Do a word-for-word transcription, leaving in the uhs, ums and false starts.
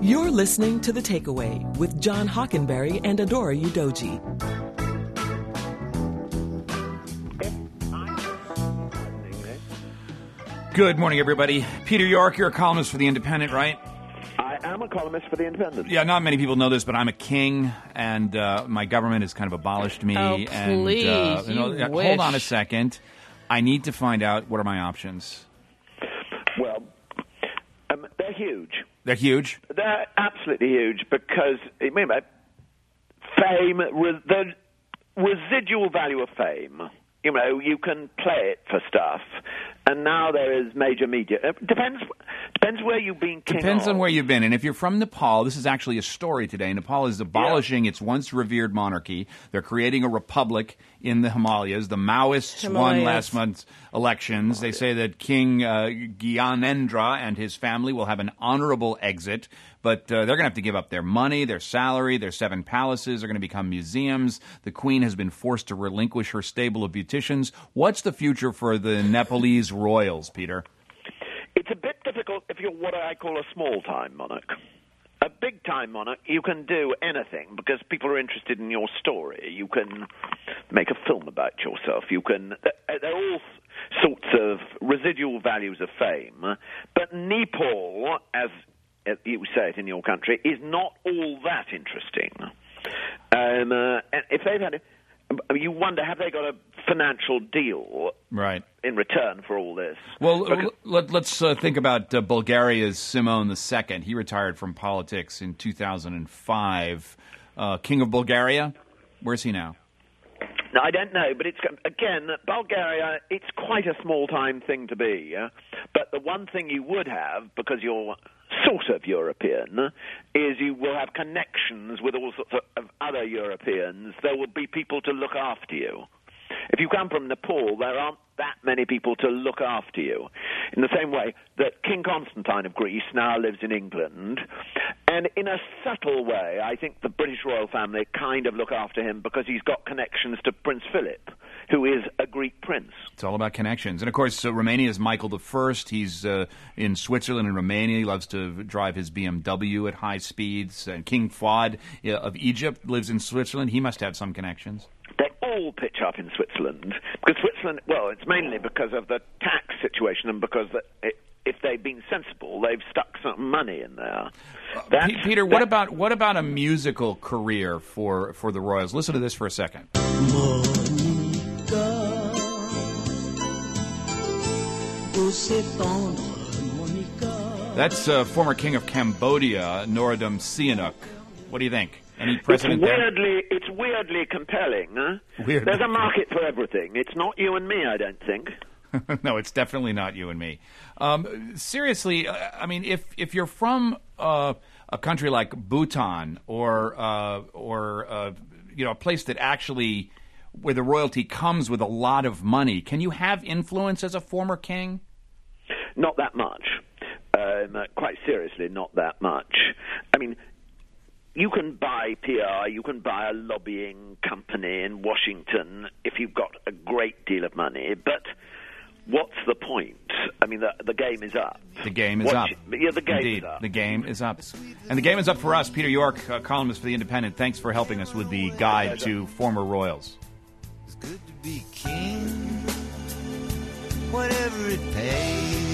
You're listening to The Takeaway with John Hockenberry and Adora Udoji. Good morning, everybody. Peter York, you're a columnist for The Independent, right? I am a columnist for The Independent. Yeah, not many people know this, but I'm a king, and uh, my government has kind of abolished me. Oh, and, please, uh, you know, you hold on a wish. second. I need to find out what are my options. Well, um, they're huge. They're huge? They're absolutely huge because, remember, fame, re- the residual value of fame, you know, you can play it for stuff, and now there is major media. It depends depends where you've been king Depends of. on where you've been. And if you're from Nepal, this is actually a story today. Nepal is abolishing yeah. its once revered monarchy. They're creating a republic in the Himalayas. The Maoists Himalayas. won last month's elections. They say that King uh, Gyanendra and his family will have an honorable exit, but uh, they're going to have to give up their money, their salary, their seven palaces are going to become museums. The Queen has been forced to relinquish her stable of beauticians. What's the future for the Nepalese royals, Peter? It's a bit difficult if you're what I call a small-time monarch. A big-time monarch, you can do anything because people are interested in your story. You can make a film about yourself. You can. There are all sorts of residual values of fame. But Nepal, as you say it in your country, is not all that interesting. Um, uh, and if they've had, a, you wonder, have they got a financial deal right. in return for all this? Well, because, let, let's uh, think about uh, Bulgaria's Simon the Second. He retired from politics in two thousand five. Uh, King of Bulgaria, where's he now? No, I don't know, but it's again, Bulgaria, it's quite a small-time thing to be. Yeah? But the one thing you would have, because you're sort of European, is you will have connections with all sorts of, of other Europeans. There will be people to look after you. If you come from Nepal, there aren't that many people to look after you. In the same way that King Constantine of Greece now lives in England, and in a subtle way, I think the British royal family kind of look after him because he's got connections to Prince Philip, who is a Greek prince. It's all about connections. And, of course, uh, Romania's Michael the First. He's uh, in Switzerland and Romania. He loves to drive his B M W at high speeds. And King Fuad uh, of Egypt lives in Switzerland. He must have some connections. They all pitch up in Switzerland because Switzerland, well, it's mainly because of the tax situation and because the, it, if they've been sensible, they've stuck some money in there. Uh, P- Peter, what about what about a musical career for, for the royals? Listen to this for a second. That's uh, former king of Cambodia, Norodom Sihanouk. What do you think? Any precedent it's there? weirdly, it's weirdly compelling. Huh? Weirdly. There's a market for everything. It's not you and me, I don't think. No, it's definitely not you and me. Um, seriously, uh, I mean, if if you're from uh, a country like Bhutan or uh, or uh, you know a place that actually where the royalty comes with a lot of money, can you have influence as a former king? Not that much. Um, quite seriously, not that much. I mean, you can buy P R, you can buy a lobbying company in Washington if you've got a great deal of money, but what's the point? I mean, the, the game is up. The game is Watch, up. Yeah, the game Indeed, is up. the game is up. And the game is up for us. Peter York, uh, columnist for The Independent, thanks for helping us with the guide to former royals. It's good to be king, whatever it pays.